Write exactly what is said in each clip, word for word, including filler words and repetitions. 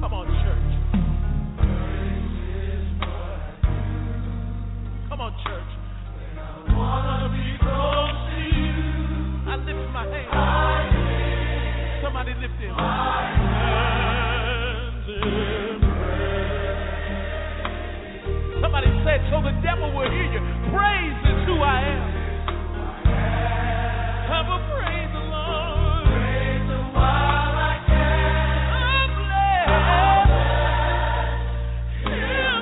Come on, church. Come on, church. I wanna be close to you. I lift my hand. Somebody lift it. Somebody said, so the devil will hear you. Praise is who I am. Have a praise the Lord. Praise Him while I can. I'm blessed. Him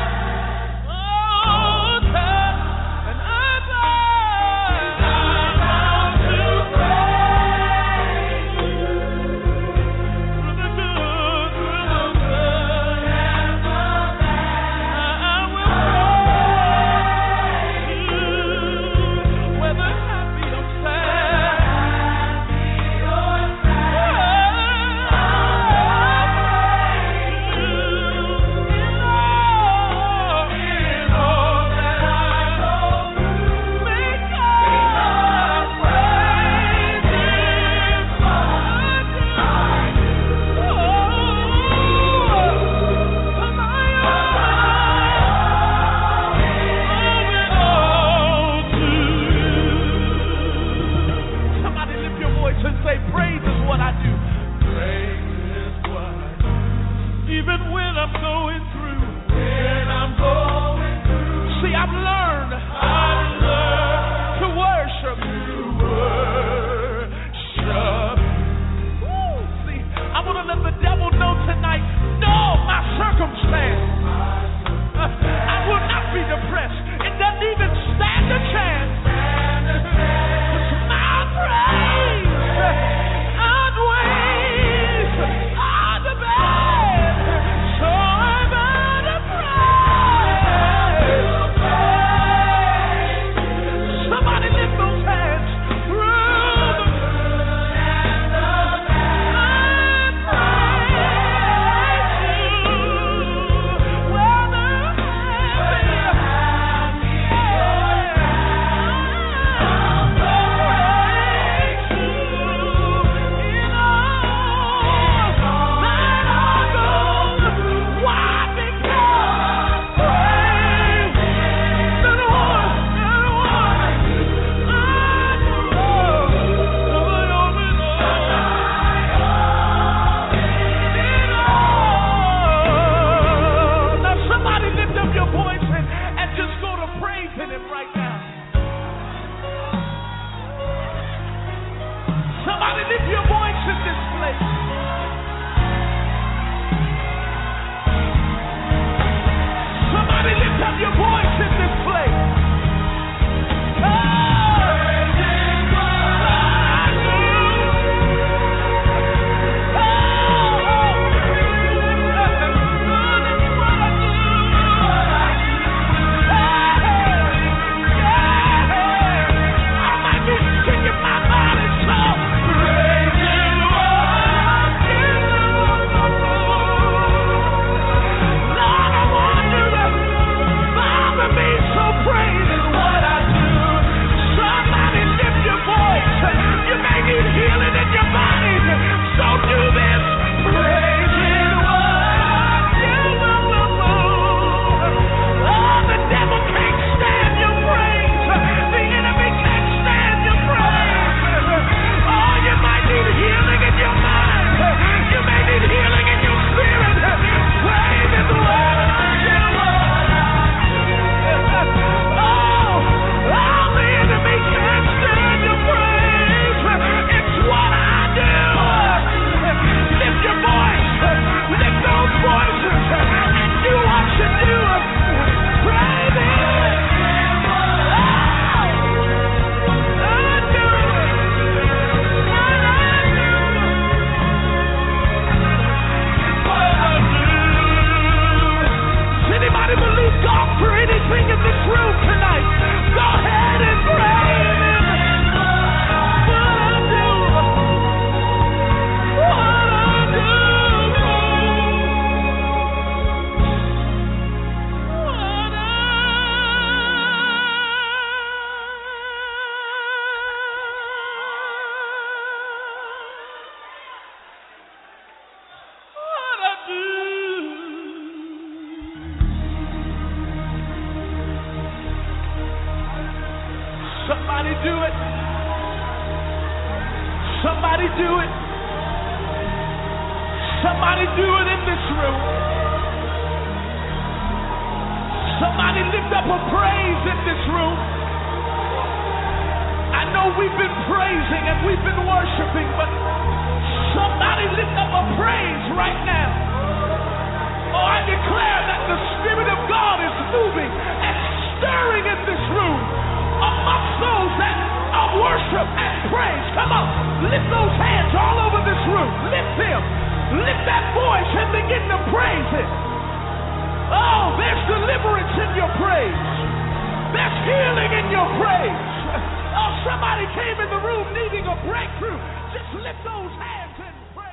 all time. And I'm bound to praise you. Through the good, through the good and the bad. I will praise you. Whether happy or sad. Somebody lift your voice and say, praise is what I do. Praise is what I do. Even when I'm going through. When I'm going through. See, I've learned. I've learned to worship. To worship. Woo. See, I want to let the devil know tonight, no, my circumstance. Uh, I will not be depressed. It doesn't even stand a chance. It's my praise outweighs all the bad. So I'm gonna praise. Somebody lift those hands through the good and the bad. I praise you. Somebody do it. Somebody do it. Somebody do it in this room. Somebody lift up a praise in this room. I know we've been praising and we've been worshiping, but somebody lift up a praise right now. Oh, I declare that the Spirit of God is moving and stirring in this room amongst those that are worship and praise. Come on, lift those hands all over this room. Lift them. Lift that voice and begin to praise it. Oh, there's deliverance in your praise. There's healing in your praise. Oh, somebody came in the room needing a breakthrough. Just lift those hands and praise.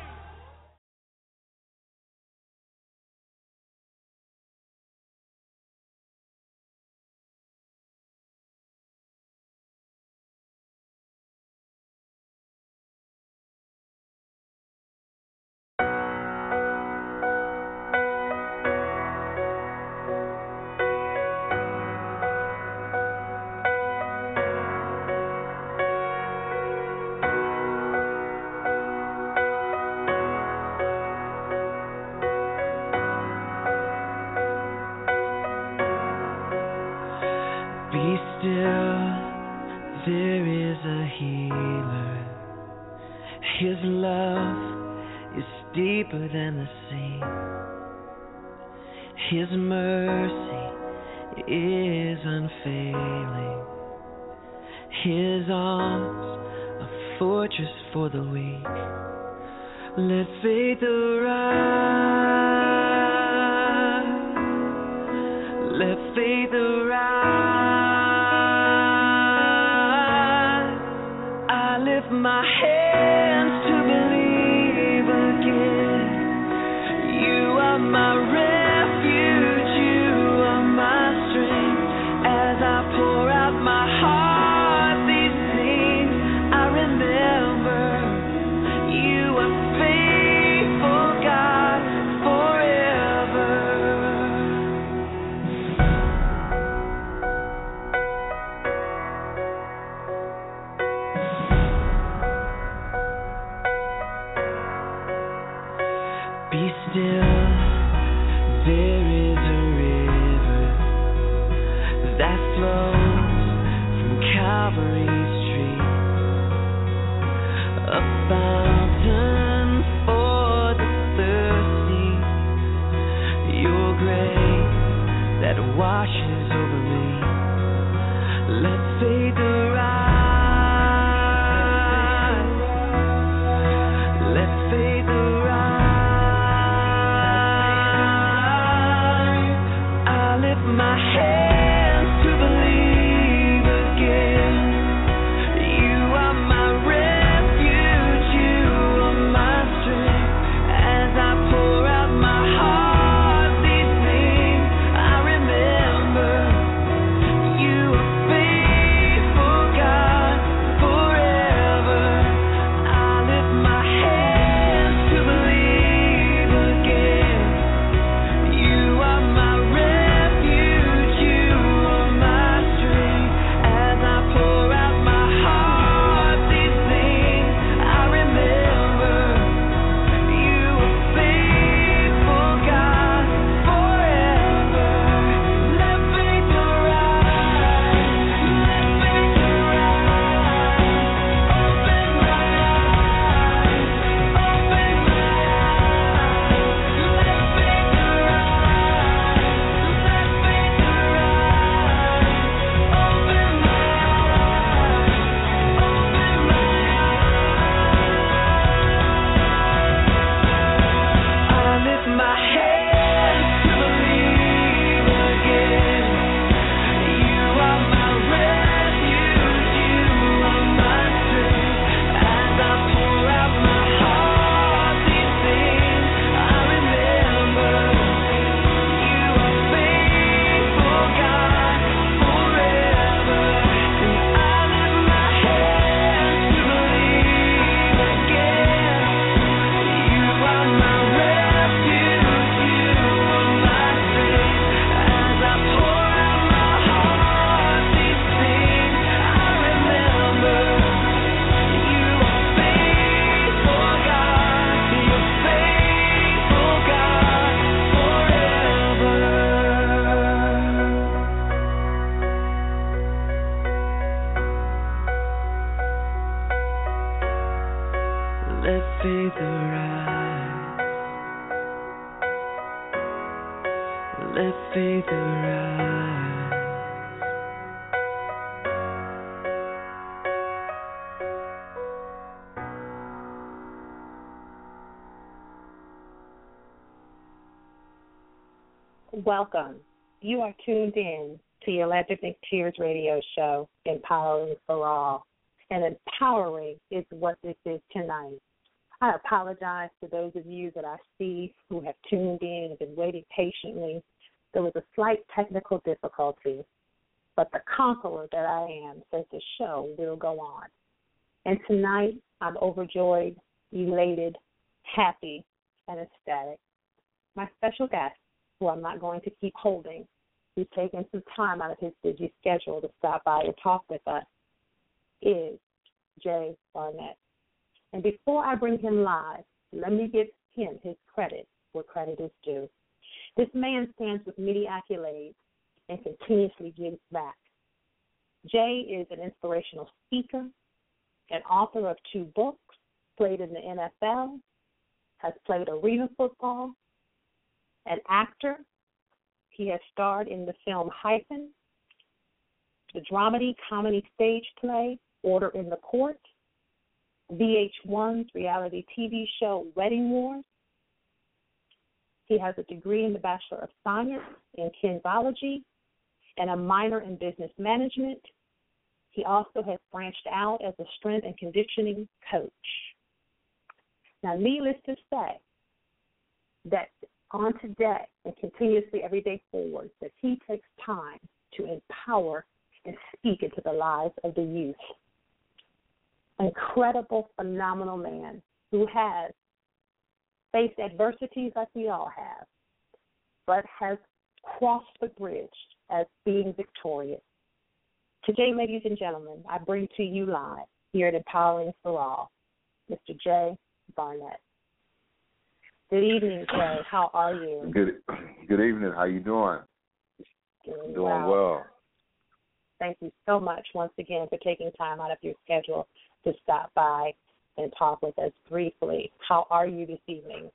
Be still, there is a healer. His love is deeper than the sea. His mercy is unfailing. His arms a fortress for the weak. Let faith arise. Let faith arise. My hands to believe again. You are my refuge, you are my strength. As I pour out my heart, these things I remember. You are faithful, God, Be still, there is a river that flows from Calvary's tree, a fountain for the thirsty, your grace that washes over me. Let faith arise, let faith arise. My hands to believe again. let faith arise. Welcome. You are tuned in to your Legendary Tears radio show, Empowering for All. And empowering is what this is tonight. I apologize to those of you that I see who have tuned in and been waiting patiently. There was a slight technical difficulty, but the conqueror that I am says the show will go on. And tonight, I'm overjoyed, elated, happy, and ecstatic. My special guest, who I'm not going to keep holding, who's taken some time out of his busy schedule to stop by and talk with us, is Jay Barnett. And before I bring him live, let me give him his credit where credit is due. This man stands with many accolades and continuously gives back. Jay is an inspirational speaker, an author of two books, played in the N F L, has played arena football, an actor. He has starred in the film Hyphen, the dramedy comedy stage play Order in the Court, V H one's reality T V show Wedding Wars. He has a degree in the Bachelor of Science in Kinesiology and a minor in Business Management. He also has branched out as a strength and conditioning coach. Now, needless to say, that on today and continuously every day forward, that he takes time to empower and speak into the lives of the youth. Incredible, phenomenal man who has faced adversities like we all have, but has crossed the bridge as being victorious. Today, ladies and gentlemen, I bring to you live here at Empowering for All, Mister Jay Barnett. Good evening, Jay. How are you? Good good evening. How you doing? Doing, doing well. well. Thank you so much once again for taking time out of your schedule to stop by and talk with us briefly. How are you this evening?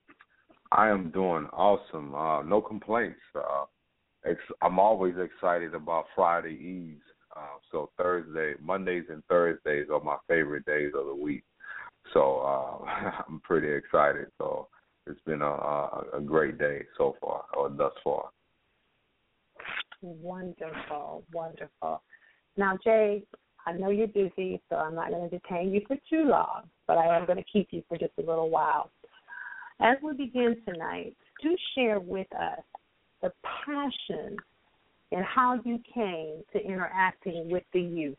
I am doing awesome. Uh, no complaints. Uh, ex- I'm always excited about Friday Eves. Uh, so Thursday, Mondays and Thursdays are my favorite days of the week. So uh, I'm pretty excited. So it's been a, a, a great day so far, or thus far. Wonderful, wonderful. Now, Jay, I know you're busy, so I'm not going to detain you for too long, but I am going to keep you for just a little while. As we begin tonight, do share with us the passion and how you came to interacting with the youth.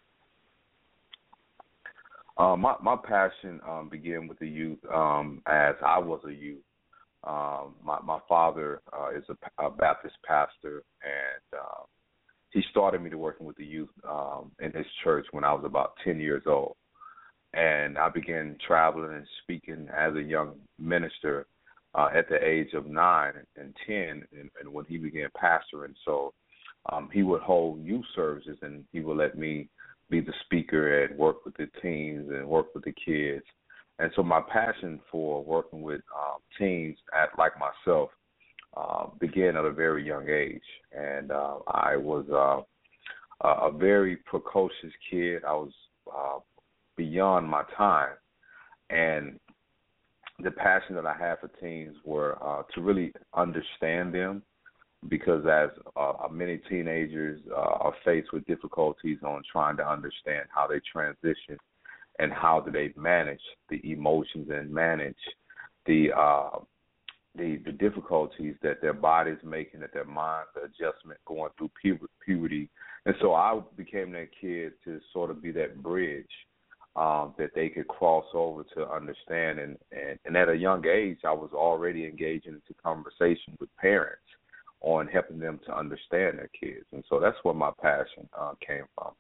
Uh, my, my passion um, began with the youth um, as I was a youth. Um, my, my father uh, is a, a Baptist pastor, and uh, he started me to working with the youth um, in his church when I was about ten years old. And I began traveling and speaking as a young minister uh, at the age of nine and ten, and, and when he began pastoring. So um, he would hold youth services, and he would let me be the speaker and work with the teens and work with the kids. And so my passion for working with um, teens at, like myself uh, began at a very young age. And uh, I was uh, a very precocious kid. I was uh, beyond my time. And the passion that I had for teens were uh, to really understand them, because as uh, many teenagers uh, are faced with difficulties on trying to understand how they transition and how do they manage the emotions and manage the uh, the, the difficulties that their bodies making, that their mind, the adjustment going through pu- puberty. And so I became that kid to sort of be that bridge um, that they could cross over to understand. And, and, and at a young age, I was already engaging into conversation with parents on helping them to understand their kids. And so that's where my passion uh, came from.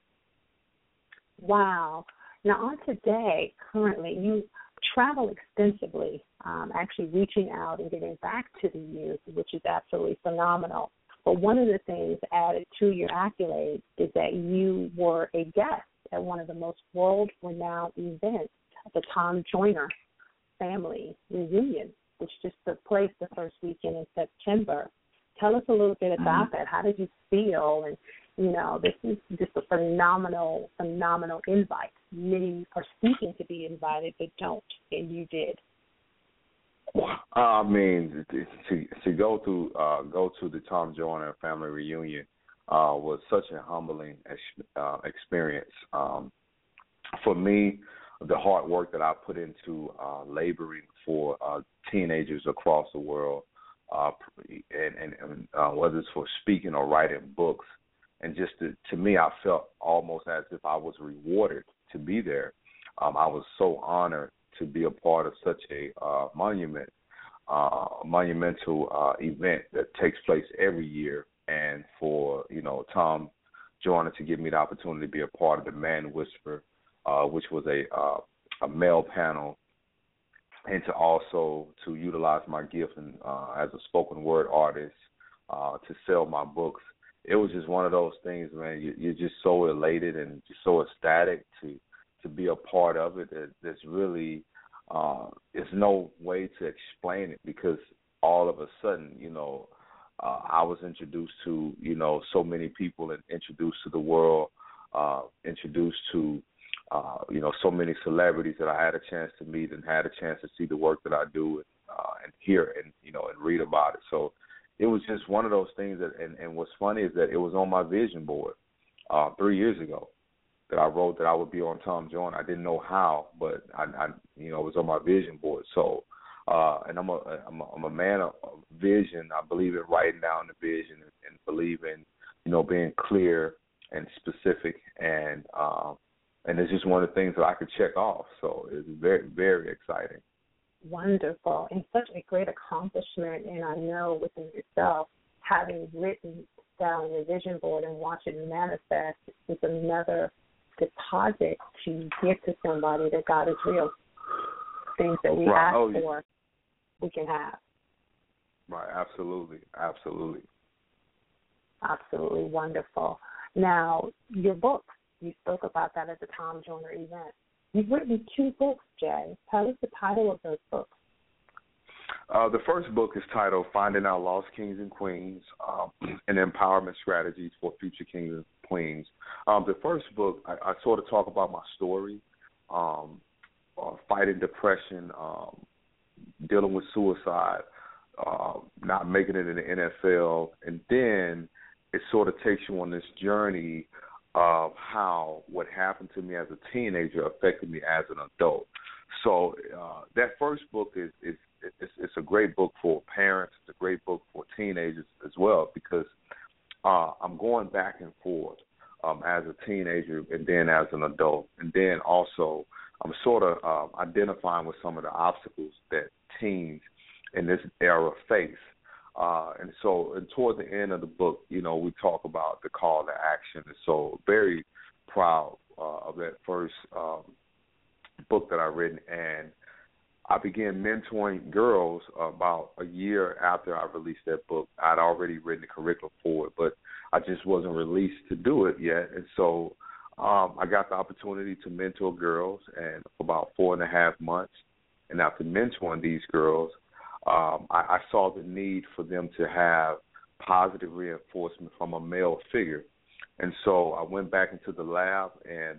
Wow. Now, on today, currently, you travel extensively, um, actually reaching out and getting back to the youth, which is absolutely phenomenal. But one of the things added to your accolades is that you were a guest at one of the most world-renowned events, the Tom Joyner family reunion, which just took place the first weekend in September. Tell us a little bit about mm-hmm. that. How did you feel? And, you know, this is just a phenomenal, phenomenal invite. Many are seeking to be invited but don't, and you did. Uh, I mean, to to go to uh, go to the Tom Joyner family reunion uh, was such a humbling uh, experience. Um, for me, the hard work that I put into uh, laboring for uh, teenagers across the world, uh, and, and, and uh, whether it's for speaking or writing books, and just to, to me, I felt almost as if I was rewarded to be there. Um, I was so honored to be a part of such a uh, monument, uh, monumental uh, event that takes place every year, and for you know Tom Joyner to give me the opportunity to be a part of the Man Whisperer, uh, which was a uh, a male panel, and to also to utilize my gift and uh, as a spoken word artist uh, to sell my books. It was just one of those things, man. You, you're just so elated and just so ecstatic to. to be a part of it. There's really, uh, there's no way to explain it because all of a sudden, you know, uh, I was introduced to, you know, so many people and introduced to the world, uh, introduced to, uh, you know, so many celebrities that I had a chance to meet and had a chance to see the work that I do and, uh, and hear and, you know, and read about it. So it was just one of those things that, and, and what's funny is that it was on my vision board uh, three years ago. That I wrote that I would be on Tom Joyner. I didn't know how, but I, I you know, it was on my vision board. So, uh, and I'm a, I'm a, I'm a man of vision. I believe in writing down the vision and, and believe in, you know, being clear and specific. And, um, and it's just one of the things that I could check off. So it's very, very exciting. Wonderful. And such a great accomplishment. And I know within yourself, having written down your vision board and watch it manifest is another deposit to give to somebody that God is real. Things that we right. ask oh, for, yeah. we can have. Right, absolutely, absolutely. Absolutely wonderful. Now, your book, you spoke about that at the Tom Joyner event. You've written two books, Jay. Tell us the title of those books. Uh, the first book is titled Finding Our Lost Kings and Queens, um, and Empowerment Strategies for Future Kings and Queens. Um, the first book, I, I sort of talk about my story, um, uh, fighting depression, um, dealing with suicide, uh, not making it in the N F L, and then it sort of takes you on this journey of how what happened to me as a teenager affected me as an adult. So uh, that first book is, is it's, it's a great book for parents. It's a great book for teenagers as well because uh, I'm going back and forth um, as a teenager and then as an adult. And then also I'm sort of uh, identifying with some of the obstacles that teens in this era face. Uh, and so and toward the end of the book, you know, we talk about the call to action. And so very proud uh, of that first um, book that I've written. And I began mentoring girls about a year after I released that book. I'd already written the curriculum for it, but I just wasn't released to do it yet. And so um, I got the opportunity to mentor girls and for about four and a half months. And after mentoring these girls, um, I, I saw the need for them to have positive reinforcement from a male figure. And so I went back into the lab and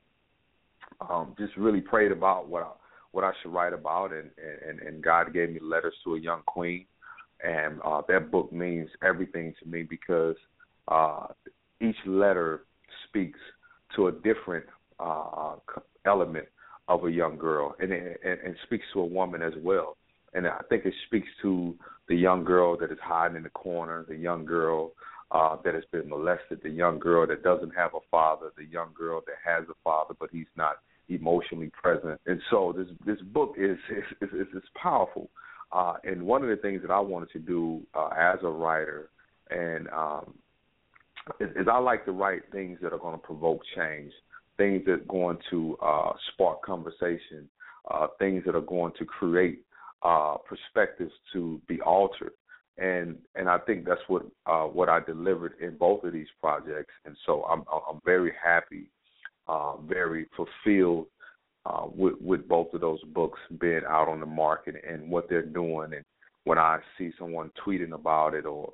um, um, just really prayed about what I what I should write about, and, and, and God gave me Letters to a Young Queen, and uh, that book means everything to me because uh, each letter speaks to a different uh, element of a young girl, and, and, and speaks to a woman as well. And I think it speaks to the young girl that is hiding in the corner, the young girl uh, that has been molested, the young girl that doesn't have a father, the young girl that has a father but he's not emotionally present. And so this this book is is, is, is powerful. Uh, and one of the things that I wanted to do uh, as a writer and um, is, is I like to write things that are going to provoke change, things that are going to uh, spark conversation, uh, things that are going to create uh, perspectives to be altered. And and I think that's what uh, what I delivered in both of these projects. And so I'm I'm very happy. Uh, very fulfilled uh, with, with both of those books being out on the market and what they're doing. And when I see someone tweeting about it or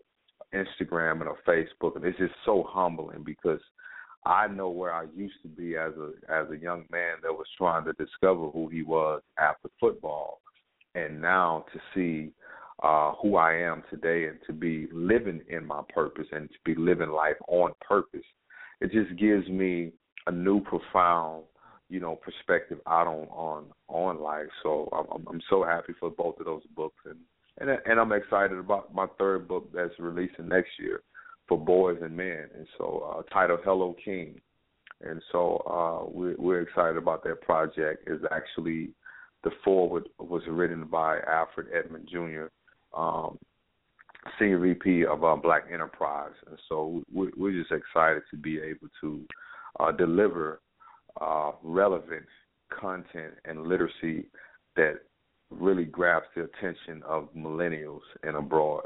Instagram and on Facebook, and it's just so humbling because I know where I used to be as a as a young man that was trying to discover who he was after football, and now to see uh, who I am today and to be living in my purpose and to be living life on purpose, it just gives me a new profound, you know, perspective out on on, on life. So I'm, I'm so happy for both of those books, and, and and I'm excited about my third book that's releasing next year for boys and men, and so uh, titled Hello King. And so uh, we're, we're excited about that project. Is actually the foreword was written by Alfred Edmond Junior, um, Senior V P of uh, Black Enterprise, and so we're, we're just excited to be able to uh, deliver uh, relevant content and literacy that really grabs the attention of millennials and abroad.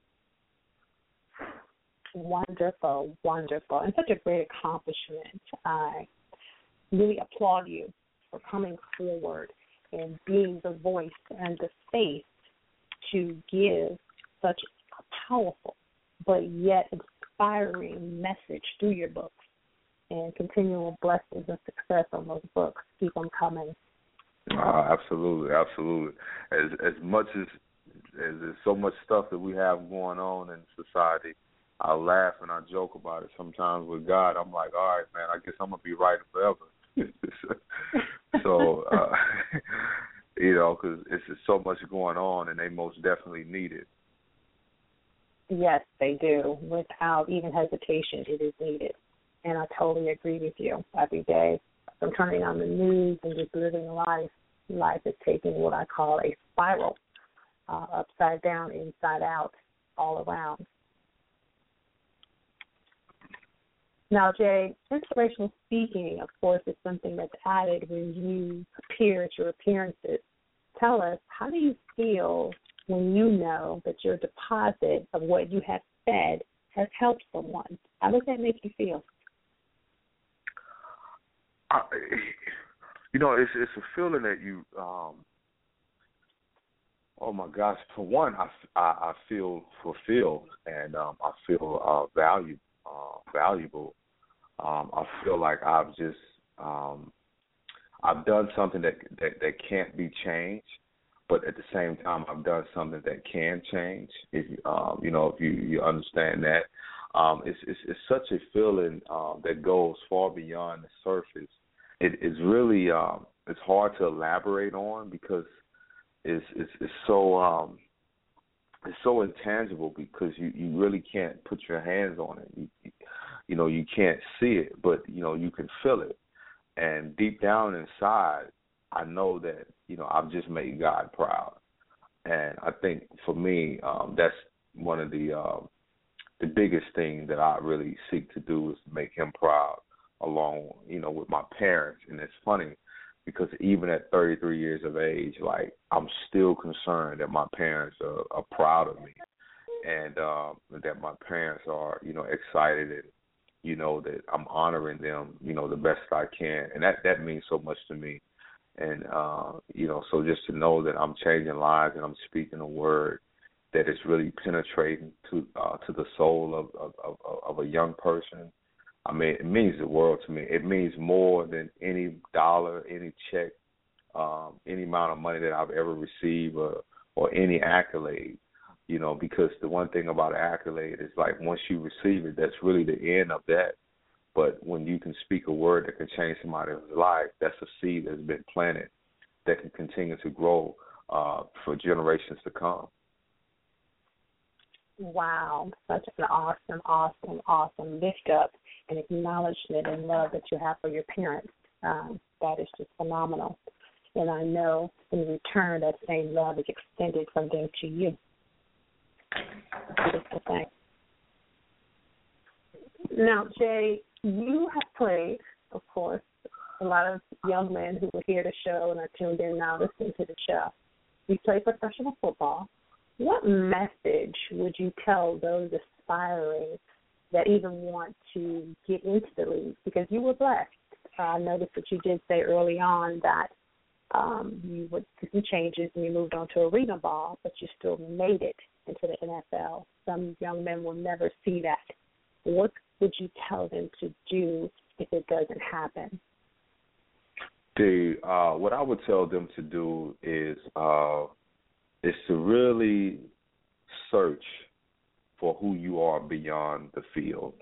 Wonderful, wonderful, and such a great accomplishment. I really applaud you for coming forward and being the voice and the face to give such a powerful but yet inspiring message through your books, and continual blessings and success on those books. Keep them coming. Uh, absolutely, absolutely. As as much as, as there's so much stuff that we have going on in society, I laugh and I joke about it sometimes with God. I'm like, all right, man, I guess I'm going to be writing forever. so, uh, you know, because it's just so much going on, and they most definitely need it. Yes, they do. Without even hesitation, it is needed. And I totally agree with you. Every day, from turning on the news and just living life, life is taking what I call a spiral, uh, upside down, inside out, all around. Now, Jay, inspirational speaking, of course, is something that's added when you appear at your appearances. Tell us, how do you feel when you know that your deposit of what you have said has helped someone? How does that make you feel? I, you know, it's it's a feeling that you, um, oh my gosh, for one, I, I, I feel fulfilled, and um, I feel uh, value, uh, valuable. Um, I feel like I've just um, I've done something that, that that can't be changed, but at the same time, I've done something that can change. If um, you know, if you, you understand that, um, it's, it's it's such a feeling um, that goes far beyond the surface. It is really um, it's hard to elaborate on because it's it's, it's so um, it's so intangible because you, you really can't put your hands on it. You, you, you know, you can't see it, but you know, you can feel it. And deep down inside, I know that, you know, I've just made God proud. And I think for me, um, that's one of the uh, the biggest thing that I really seek to do is to make him proud along, you know, with my parents. And it's funny because even at thirty-three years of age, like, I'm still concerned that my parents are, are proud of me and uh, that my parents are, you know, excited and, you know, that I'm honoring them, you know, the best I can. And that, that means so much to me. And, uh, you know, so just to know that I'm changing lives and I'm speaking a word that is really penetrating to uh, to the soul of, of, of, of a young person, I mean, it means the world to me. It means more than any dollar, any check, um, any amount of money that I've ever received or, or any accolade. You know, because the one thing about an accolade is like once you receive it, that's really the end of that. But when you can speak a word that can change somebody's life, that's a seed that's been planted that can continue to grow uh, for generations to come. Wow, such an awesome, awesome, awesome lift up and acknowledgement and love that you have for your parents. Um, that is just phenomenal. And I know in return that same love is extended from them to you. Beautiful thing. Now, Jay, you have played, of course, a lot of young men who were here to the show and are tuned in now listening to the show. You played professional football. What message would you tell those aspiring that even want to get into the league? Because you were blessed. Uh, I noticed that you did say early on that um, you would do some changes and you moved on to arena ball, but you still made it into the N F L. Some young men will never see that. What would you tell them to do if it doesn't happen? The uh, what I would tell them to do is uh, is to really search for who you are beyond the field.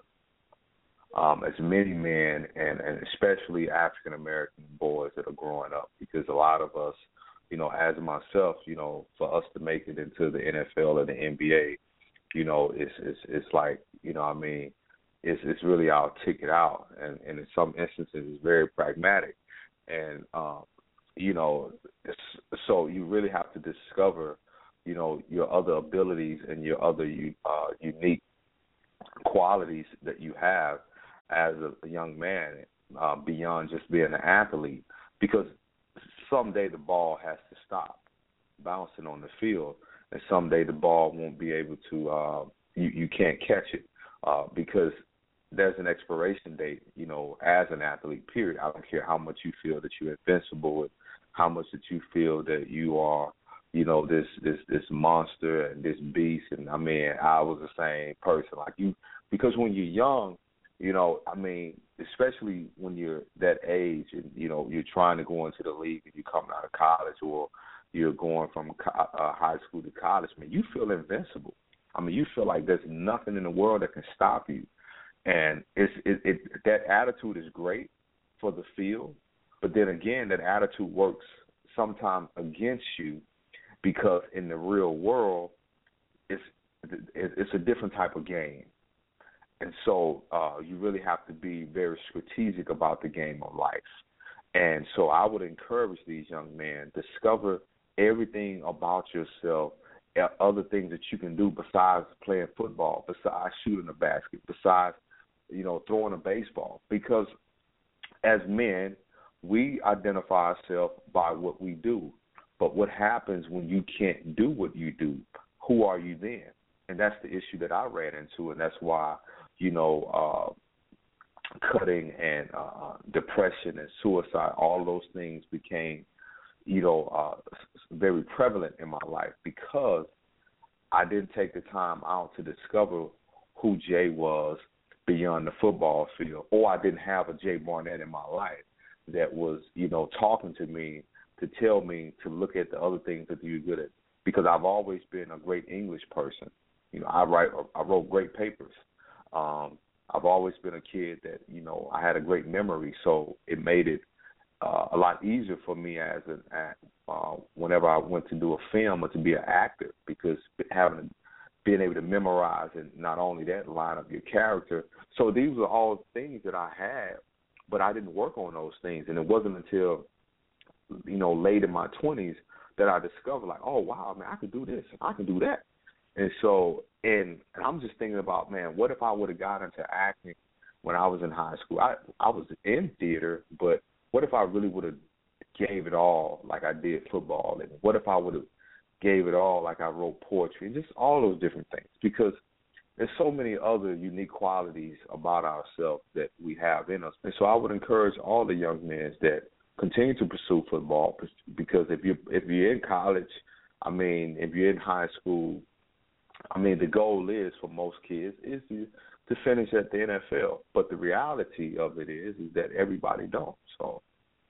Um, as many men, and, and especially African American boys that are growing up, because a lot of us, you know, as myself, you know, for us to make it into the N F L or the N B A, you know, it's it's it's like, you know, what I mean, it's it's really our ticket out, and, and in some instances, it's very pragmatic, and um, you know, it's, so you really have to discover, you know, your other abilities and your other uh, unique qualities that you have as a, a young man, uh, beyond just being an athlete, because someday the ball has to stop bouncing on the field, and someday the ball won't be able to, uh, you, you can't catch it, uh, because there's an expiration date, you know, as an athlete, period. I don't care how much you feel that you're invincible, and how much that you feel that you are, you know, this, this, this monster and this beast. And, I mean, I was the same person. Like you, because when you're young, you know, I mean, especially when you're that age and, you know, you're trying to go into the league and you're coming out of college, or you're going from uh, high school to college, man, you feel invincible. I mean, you feel like there's nothing in the world that can stop you. And it's it, it that attitude is great for the field, but then again, that attitude works sometimes against you, because in the real world, it's it's a different type of game. And so uh, you really have to be very strategic about the game of life. And so I would encourage these young men, discover everything about yourself, other things that you can do besides playing football, besides shooting a basket, besides, you know, throwing a baseball. Because as men, we identify ourselves by what we do. But what happens when you can't do what you do? Who are you then? And that's the issue that I ran into, and that's why, you know, uh, cutting and uh, depression and suicide, all those things became, you know, uh, very prevalent in my life, because I didn't take the time out to discover who Jay was beyond the football field, or I didn't have a Jay Barnett in my life that was, you know, talking to me to tell me to look at the other things that you're good at, because I've always been a great English person. You know, I write, I wrote great papers. Um, I've always been a kid that, you know, I had a great memory, so it made it uh, a lot easier for me as an uh, whenever I went to do a film or to be an actor, because having being able to memorize, and not only that, line up your character. So these were all things that I had, but I didn't work on those things, and it wasn't until, you know, late in my twenties that I discovered, like, oh, wow, man, I can do this, I can do that. And so, and, and I'm just thinking about, man, what if I would have got into acting when I was in high school? I, I was in theater, but what if I really would have gave it all like I did football? And what if I would have gave it all like I wrote poetry? And just all those different things, because there's so many other unique qualities about ourselves that we have in us. And so I would encourage all the young men that continue to pursue football, because if you if you're in college, I mean, if you're in high school, I mean, the goal is for most kids is to, to finish at the N F L. But the reality of it is is that everybody don't. So,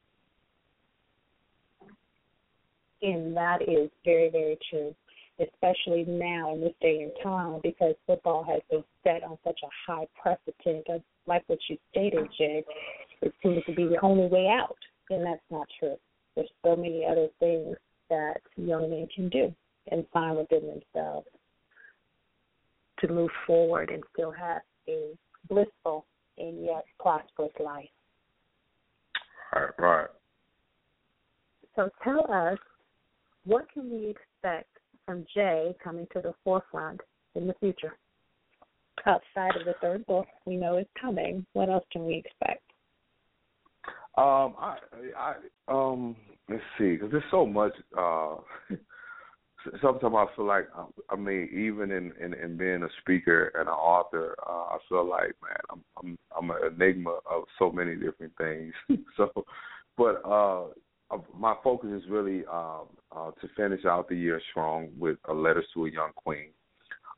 and that is very, very true, especially now in this day and time, because football has been set on such a high precedent of, like what you stated, Jay, it seems to be the only way out, and that's not true. There's so many other things that young men can do and find within themselves to move forward and still have a blissful and yet prosperous life. Right, right. So tell us, what can we expect from Jay coming to the forefront in the future? Outside of the third book we know is coming, what else can we expect? Um, I, I, um, let's see, because there's so much. Uh, sometimes I feel like, I mean, even in, in, in being a speaker and an author, uh, I feel like, man, I'm I'm I'm an enigma of so many different things. so, but uh, my focus is really um, uh, to finish out the year strong with a Letters to a Young Queen.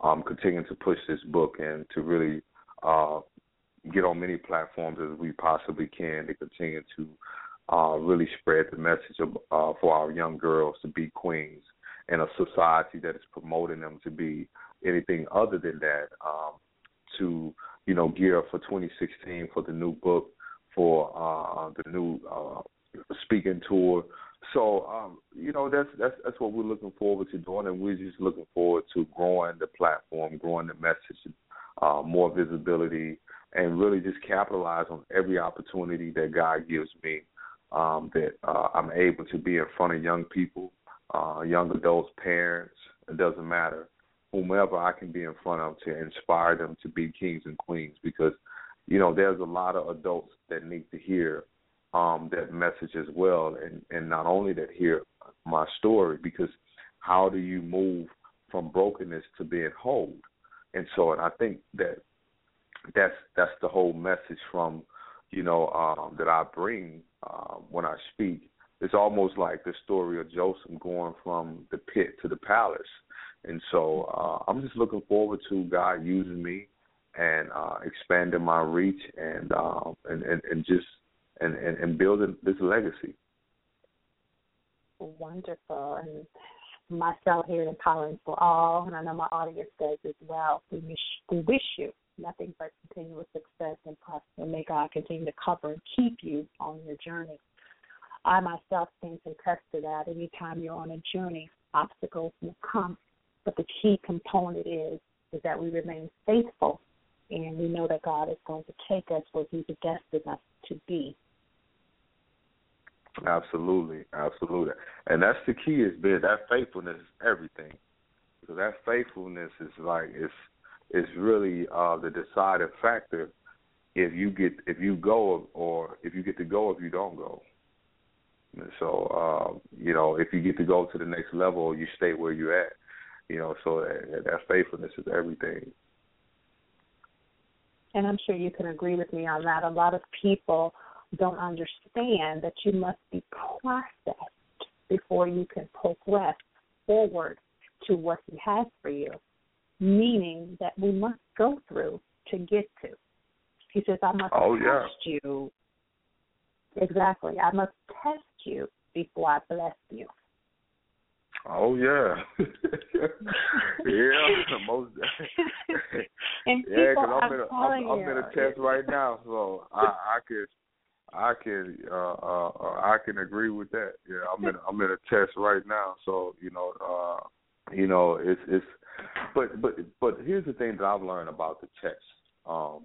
um, continue to push this book and to really uh, get on many platforms as we possibly can to continue to uh, really spread the message of, uh, for our young girls to be queens in a society that is promoting them to be anything other than that, um, to, you know, gear up for twenty sixteen for the new book, for uh, the new uh, speaking tour. So, um, you know, that's, that's that's what we're looking forward to doing, and we're just looking forward to growing the platform, growing the message, uh, more visibility, and really just capitalize on every opportunity that God gives me, um, that uh, I'm able to be in front of young people, uh, young adults, parents, it doesn't matter, whomever I can be in front of to inspire them to be kings and queens, because, you know, there's a lot of adults that need to hear um, that message as well, and, and not only that, hear my story, because how do you move from brokenness to being whole? And so, and I think that that's that's the whole message from, you know, um, that I bring uh, when I speak. It's almost like the story of Joseph going from the pit to the palace. And so uh, I'm just looking forward to God using me and uh, expanding my reach and uh, and, and, and just and, and, and building this legacy. Wonderful. And myself here at Empowering for All, and I know my audience does as well, we wish, we wish you nothing but continuous success and prosper. May God continue to cover and keep you on your journey. I myself can attest to that. Anytime you're on a journey, obstacles will come. But the key component is is that we remain faithful, and we know that God is going to take us where He's destined us to be. Absolutely, absolutely. And that's the key, is that that faithfulness is everything. So that faithfulness is like, it's it's really uh, the deciding factor if you get if you go or if you get to go, if you don't go. And so, uh, you know, if you get to go to the next level, you stay where you're at. You know, so that, that faithfulness is everything. And I'm sure you can agree with me on that. A lot of people don't understand that you must be processed before you can progress forward to what He has for you, meaning that we must go through to get to. He says, I must oh, yeah. test you. Exactly. I must test you before I bless you. Oh, yeah. yeah, most and yeah, because I'm, I'm, in a, I'm, I'm in a test right now, so I, I could I can uh, uh, I can agree with that. Yeah, I'm in I'm in a test right now, so you know uh, you know it's it's but but but here's the thing that I've learned about the test. Um,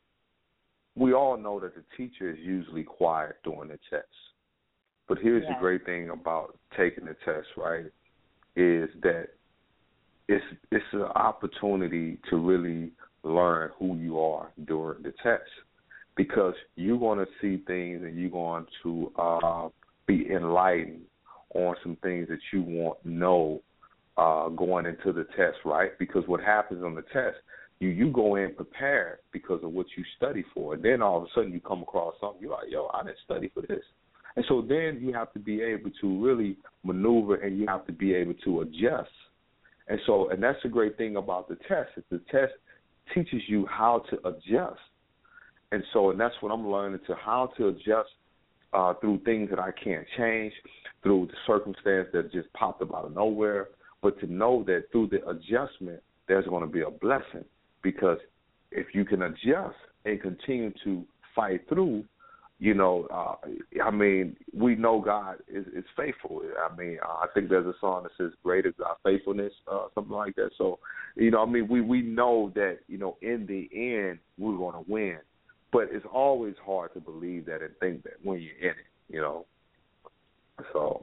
we all know that the teacher is usually quiet during the test, but here's yes. the great thing about taking the test, right? Is that it's it's an opportunity to really learn who you are during the test. Because you're going to see things and you're going to uh, be enlightened on some things that you want to know uh, going into the test, right? Because what happens on the test, you, you go in prepared because of what you study for. And then all of a sudden you come across something, you're like, yo, I didn't study for this. And so then you have to be able to really maneuver and you have to be able to adjust. And so, and that's the great thing about the test, is the test teaches you how to adjust. And so, and that's what I'm learning, to how to adjust uh, through things that I can't change, through the circumstance that just popped up out of nowhere, but to know that through the adjustment, there's going to be a blessing. Because if you can adjust and continue to fight through, you know, uh, I mean, we know God is, is faithful. I mean, I think there's a song that says, great is our faithfulness, uh, something like that. So, you know, I mean, we, we know that, you know, in the end, we're going to win. But it's always hard to believe that and think that when you're in it, you know. So.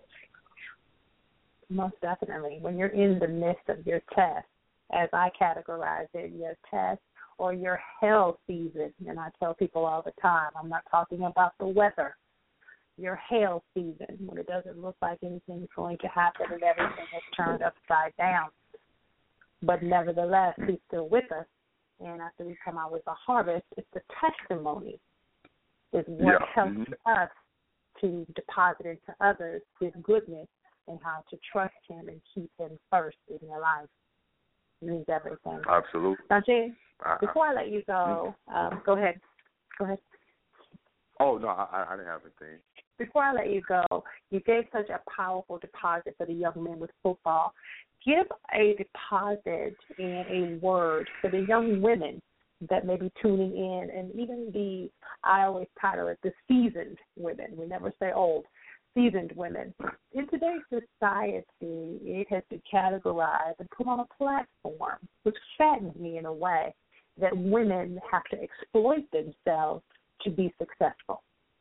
Most definitely. When you're in the midst of your test, as I categorize it, your test or your hell season, and I tell people all the time, I'm not talking about the weather, your hell season, when it doesn't look like anything's going to happen and everything is turned upside down. But nevertheless, He's still with us. And after we come out with a harvest, it's the testimony is what yeah. helps mm-hmm. us to deposit into others His goodness and how to trust Him and keep Him first in their life. means everything. Absolutely. Now, Jay, I, before I let you go, um, go ahead. Go ahead. Oh, no, I, I didn't have anything. Before I let you go, you gave such a powerful deposit for the young men with football. Give a deposit and a word for the young women that may be tuning in, and even the, I always title it the seasoned women. We never say old. Seasoned women. In today's society, it has been categorized and put on a platform, which saddens me in a way, that women have to exploit themselves to be successful.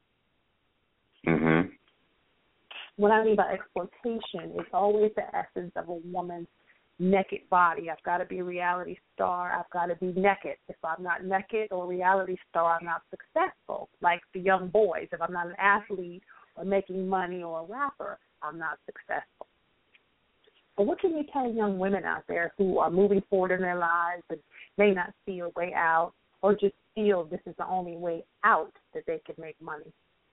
Mm-hmm. What I mean by exploitation is always the essence of a woman's naked body. I've got to be a reality star. I've got to be naked. If I'm not naked or a reality star, I'm not successful. Like the young boys, if I'm not an athlete or making money or a rapper, I'm not successful. But what can you tell young women out there who are moving forward in their lives but may not see a way out, or just feel this is the only way out that they can make money?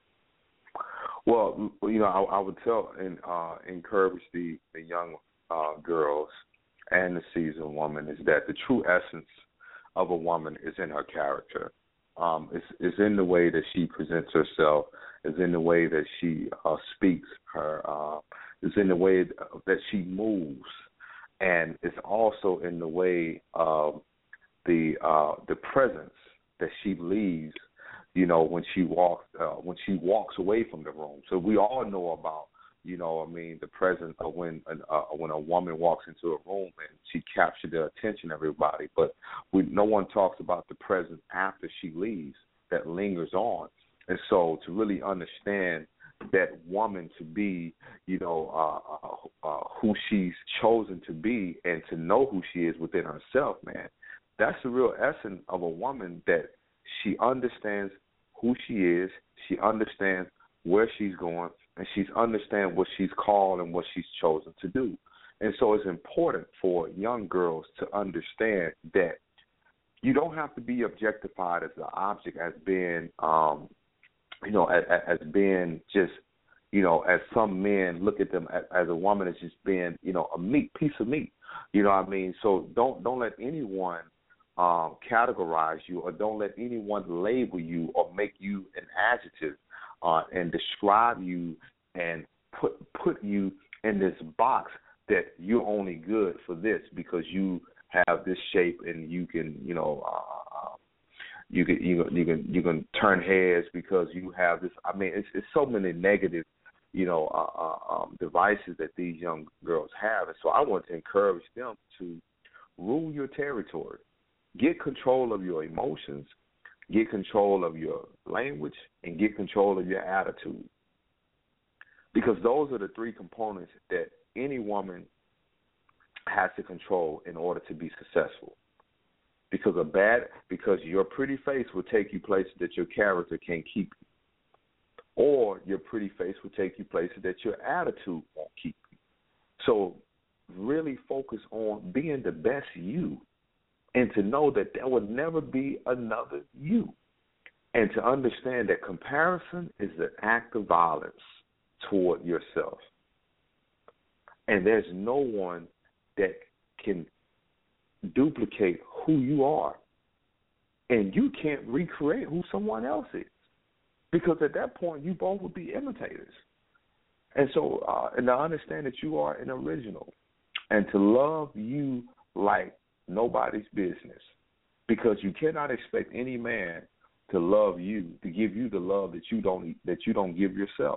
Well, you know, I, I would tell and uh, encourage the, the young uh, girls and the seasoned woman is that the true essence of a woman is in her character. Um, it's, it's in the way that she presents herself. It's in the way that she uh, speaks. Her. Uh, it's in the way that she moves, and it's also in the way of the uh, the presence that she leaves. You know, when she walks uh, when she walks away from the room. So we all know about, you know, I mean, the presence of when uh, when a woman walks into a room and she captures the attention of everybody. But we, no one talks about the presence after she leaves that lingers on. And so to really understand that woman to be, you know, uh, uh, uh, who she's chosen to be, and to know who she is within herself, man, that's the real essence of a woman, that she understands who she is, she understands where she's going, and she's understands what she's called and what she's chosen to do. And so it's important for young girls to understand that you don't have to be objectified as an object, as being, um, you know, as, as being just, you know, as some men look at them as, as a woman as just being, you know, a meat, piece of meat. You know what I mean? So don't don't let anyone Um, categorize you, or don't let anyone label you or make you an adjective uh, and describe you and put put you in this box that you're only good for this because you have this shape and you can, you know, uh, you can you can you can you can turn heads because you have this. I mean, it's, it's so many negative, you know, uh, uh, um, devices that these young girls have, and so I want to encourage them to rule your territory. Get control of your emotions, get control of your language, and get control of your attitude. Because those are the three components that any woman has to control in order to be successful. Because a bad, because your pretty face will take you places that your character can't keep you. Or your pretty face will take you places that your attitude won't keep you. So really focus on being the best you, and to know that there will never be another you, and to understand that comparison is an act of violence toward yourself. And there's no one that can duplicate who you are, and you can't recreate who someone else is, because at that point you both will be imitators. And so, uh, and to understand that you are an original, and to love you like nobody's business, because you cannot expect any man to love you, to give you the love that you don't that you don't give yourself.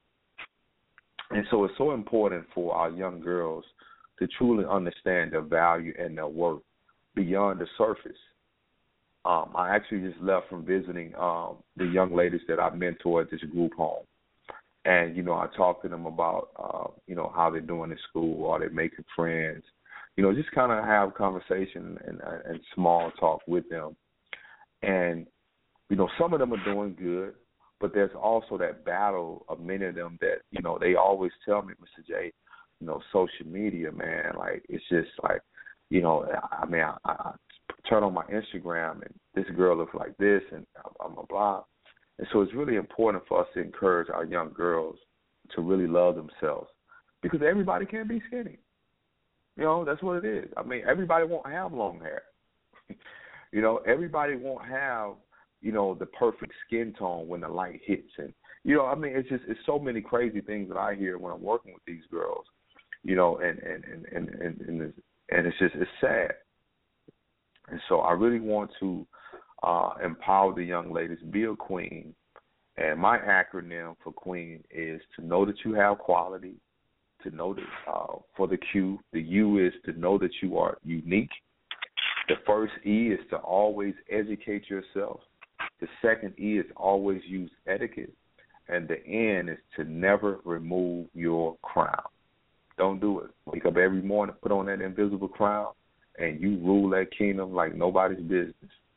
And so it's so important for our young girls to truly understand their value and their worth beyond the surface. Um, I actually just left from visiting um, the young ladies that I mentor at this group home. And, you know, I talked to them about, uh, you know, how they're doing in school, are they making friends, you know, just kind of have conversation and, and small talk with them. And, you know, some of them are doing good, but there's also that battle of many of them that, you know, they always tell me, Mister J, you know, social media, man, like, it's just like, you know, I mean, I, I turn on my Instagram and this girl looks like this and I'm a blah. And so it's really important for us to encourage our young girls to really love themselves, because everybody can't be skinny. You know, that's what it is. I mean, everybody won't have long hair. You know, everybody won't have, you know, the perfect skin tone when the light hits. And, you know, I mean, it's just, it's so many crazy things that I hear when I'm working with these girls, you know, and, and, and, and, and, and, it's, and it's just, it's sad. And so I really want to uh, empower the young ladies, be a queen. And my acronym for queen is to know that you have quality, to know that uh, for the Q, the U is to know that you are unique. The first E is to always educate yourself. The second E is always use etiquette. And the N is to never remove your crown. Don't do it. Wake up every morning, put on that invisible crown, and you rule that kingdom like nobody's business.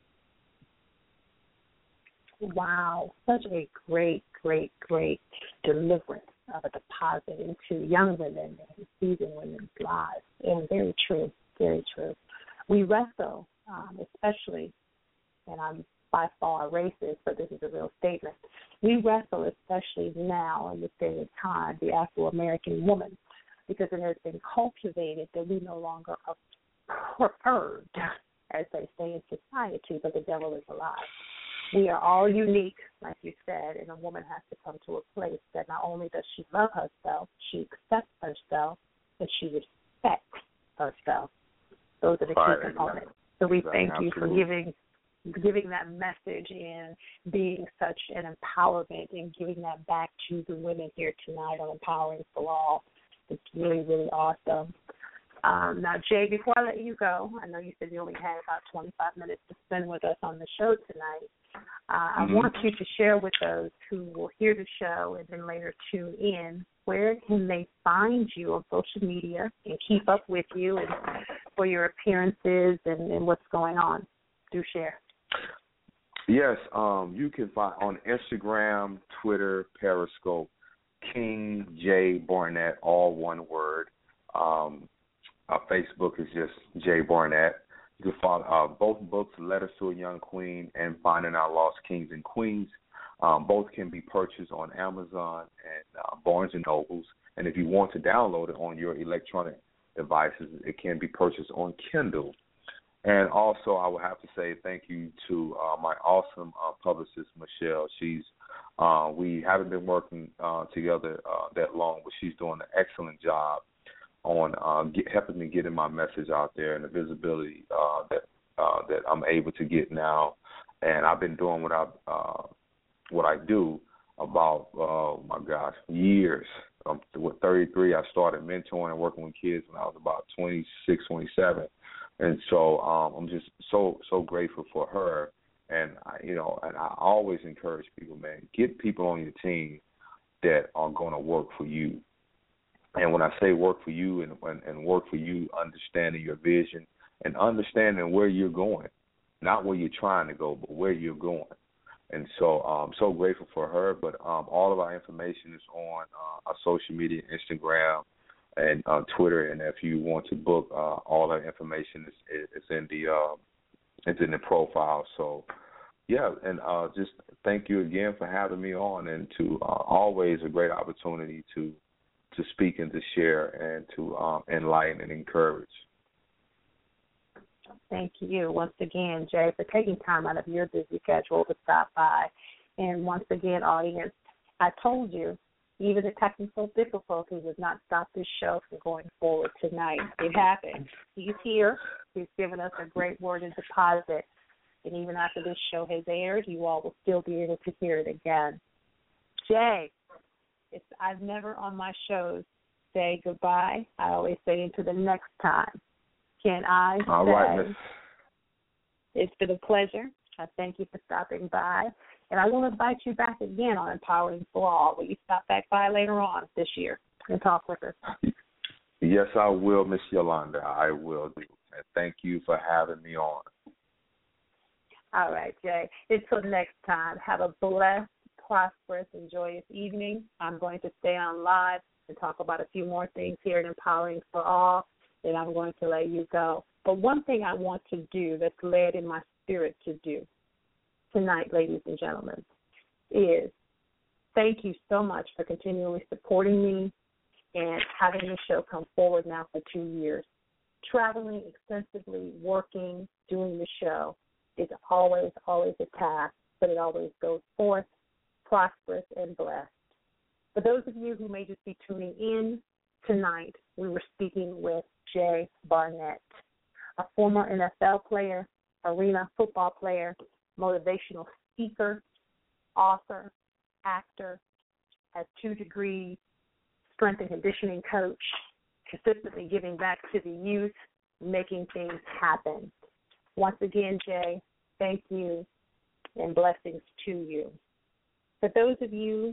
Wow, such a great, great, great deliverance of a deposit into young women and seasoned women's lives. And very true, very true. We wrestle, um, especially, and I'm by far racist, but this is a real statement. We wrestle, especially now in this day and time, the Afro-American woman, because it has been cultivated that we no longer are preferred, as they say in society, but the devil is alive. We are all unique, like you said, and a woman has to come to a place that not only does she love herself, she accepts herself, but she respects herself. Those are the key Right, components. exactly. So we Exactly, thank you absolutely. for giving giving that message and being such an empowerment and giving that back to the women here tonight on Empowering for All. It's really, really awesome. Um, now, Jay, before I let you go, I know you said you only had about twenty-five minutes to spend with us on the show tonight. Uh, Mm-hmm. I want you to share with those who will hear the show and then later tune in, where can they find you on social media and keep up with you and for your appearances and, and what's going on? Do share. Yes, um, you can find on Instagram, Twitter, Periscope, King J Barnett, all one word. Um, our Facebook is just J Barnett. You can find uh, both books, Letters to a Young Queen and Finding Our Lost Kings and Queens. Um, both can be purchased on Amazon and uh, Barnes and Nobles. And if you want to download it on your electronic devices, it can be purchased on Kindle. And also, I would have to say thank you to uh, my awesome uh, publicist, Michelle. She's uh, we haven't been working uh, together uh, that long, but she's doing an excellent job on uh, get, helping me getting my message out there and the visibility uh, that uh, that I'm able to get now. And I've been doing what I uh, what I do about oh my gosh years. I'm with thirty-three. I started mentoring and working with kids when I was about twenty-six, twenty-seven. And so um, I'm just so so grateful for her, and I, you know, and I always encourage people, man, get people on your team that are going to work for you. And when I say work for you and, and and work for you, understanding your vision and understanding where you're going, not where you're trying to go, but where you're going. And so I'm so grateful for her. But um, all of our information is on uh, our social media, Instagram, and uh, Twitter, and if you want to book, uh, all our information is, is in the uh, it's in the profile. So, yeah, and uh, just thank you again for having me on, and to uh, always a great opportunity to to speak and to share and to um, enlighten and encourage. Thank you once again, Jay, for taking time out of your busy schedule to stop by. And once again, audience, I told you, even the technical difficulties would not stop this show from going forward tonight. It happened. He's here. He's given us a great word in deposit. And even after this show has aired, you all will still be able to hear it again. Jay, it's, I've never on my shows say goodbye. I always say until the next time. Can I All say right, Miss. It's been a pleasure. I thank you for stopping by. And I will invite you back again on Empowering for All. Will you stop back by later on this year and talk with us? Yes, I will, Miss Yolanda. I will do. And thank you for having me on. All right, Jay. Until next time, have a blessed, prosperous, and joyous evening. I'm going to stay on live and talk about a few more things here at Empowering for All. Then I'm going to let you go. But one thing I want to do that's led in my spirit to do tonight, ladies and gentlemen, is thank you so much for continually supporting me and having this show come forward now for two years. traveling extensively, working, doing the show is always, always a task, but it always goes forth, prosperous, and blessed. For those of you who may just be tuning in, tonight we were speaking with Jay Barnett, a former N F L player, arena football player, motivational speaker, author, actor, has two degrees, strength and conditioning coach, consistently giving back to the youth, making things happen. Once again, Jay, thank you and blessings to you. For those of you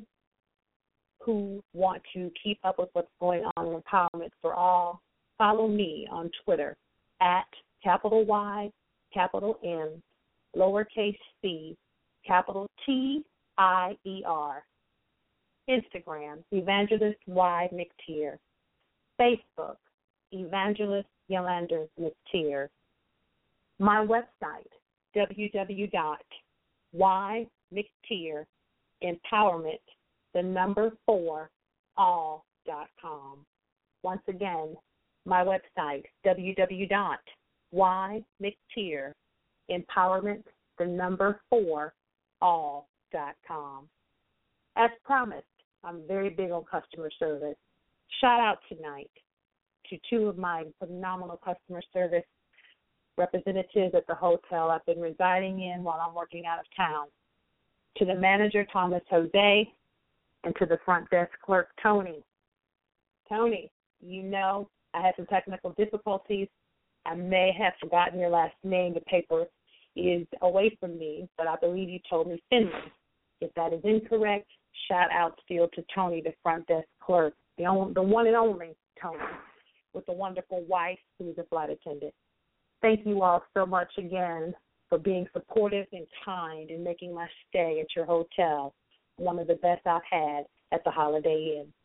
who want to keep up with what's going on in Empowerment for All, follow me on Twitter at capital Y, capital M, lowercase c, capital T I E R. Instagram, Evangelist Y. McTier. Facebook, Evangelist Yolanda McTier. My website, w w w dot y mctier empowerment, the number four, all dot com. Once again, my website, w w w dot y mctier empowerment, the number four, all dot com. As promised, I'm very big on customer service. Shout out tonight to two of my phenomenal customer service representatives at the hotel I've been residing in while I'm working out of town. To the manager, Thomas Jose, and to the front desk clerk, Tony. Tony, you know I had some technical difficulties. I may have forgotten your last name. The paper is away from me, but I believe you told me Finley. If that is incorrect, shout out still to Tony, the front desk clerk, the, only, the one and only Tony, with the wonderful wife who is a flight attendant. Thank you all so much again for being supportive and kind and making my stay at your hotel one of the best I've had at the Holiday Inn.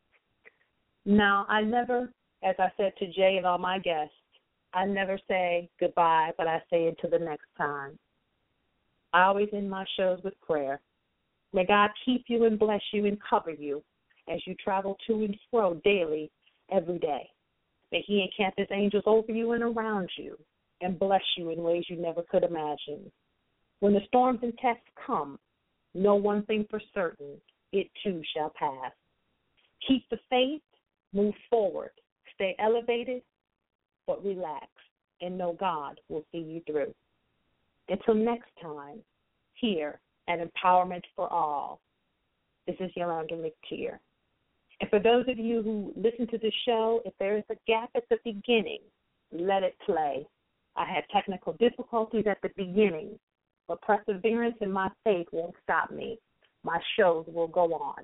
Now, I never, as I said to Jay and all my guests, I never say goodbye, but I say it to the next time. I always end my shows with prayer. May God keep you and bless you and cover you as you travel to and fro daily, every day. May He encamp His angels over you and around you and bless you in ways you never could imagine. When the storms and tests come, know one thing for certain, it too shall pass. Keep the faith, move forward, stay elevated, but relax, and know God will see you through. Until next time, here at Empowerment for All, this is Yolanda McTier. And for those of you who listen to the show, if there is a gap at the beginning, let it play. I had technical difficulties at the beginning, but perseverance in my faith won't stop me. My shows will go on.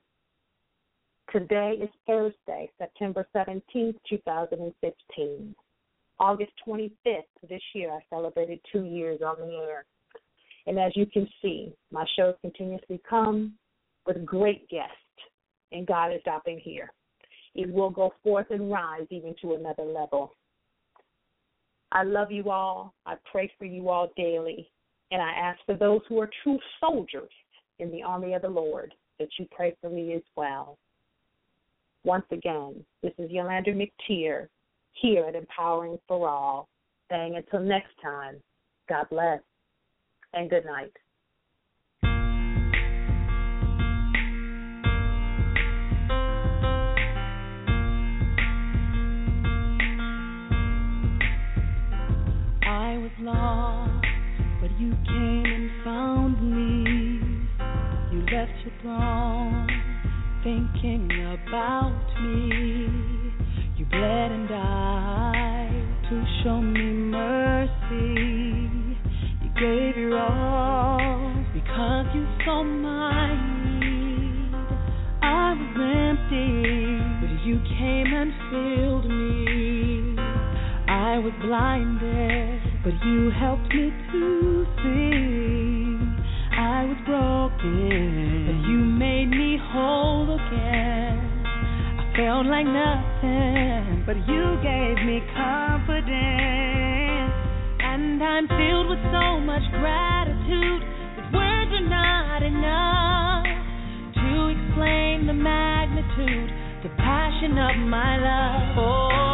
Today is Thursday, September seventeenth, twenty fifteen. August twenty-fifth this year, I celebrated two years on the air. And as you can see, my shows continuously come with great guests, and God is stopping here. It will go forth and rise even to another level. I love you all. I pray for you all daily. And I ask for those who are true soldiers in the army of the Lord that you pray for me as well. Once again, this is Yolanda McTier here at Empowering for All, saying until next time, God bless and good night. I was lost, but you came and found me. You left your throne, thinking about me. You bled and died to show me mercy. You gave your all because you saw my need. I was empty, but you came and filled me. I was blinded, but you helped me to see. I was broken, but you made me whole again. I felt like nothing, but you gave me confidence. And I'm filled with so much gratitude that words are not enough to explain the magnitude, the passion of my love. Oh,